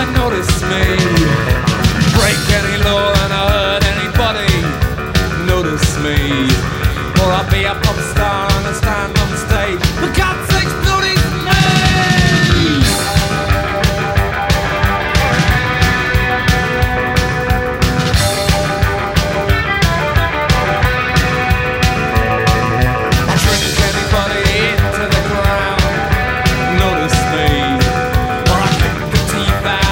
notice me. Break any law and hurt anybody, notice me. Or I'll be a pop star